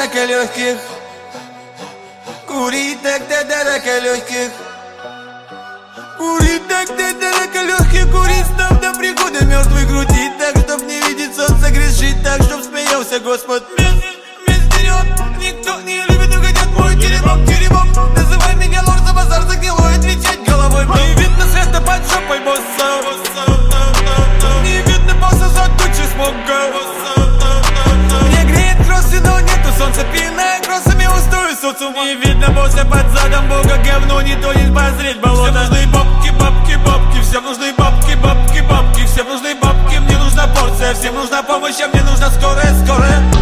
рака легких. Курить тогда до рака легких. Курить тогда до рака легких. Курить став до прихода мертвый. Крутить так, чтоб не видеть солнца. Грешить так, чтоб смеялся Господь. Без вперед, никто не любит угодят мой теремок. Называй меня лорд за базар, за гнилой отвечать головой. Не видно света под жопой босса. Не видно босса за тучи смога. Мне греет кроссы, но нету солнца. Пиная кроссами устою соцу. Не видно босса под задом Бога. Говно не тонет, позреть болото. Всем нужны бабки, бабки, бабки. Всем нужны бабки, бабки, бабки. Всем нужны бабки, мне нужна порция. Всем нужна помощь, а мне нужна скорая.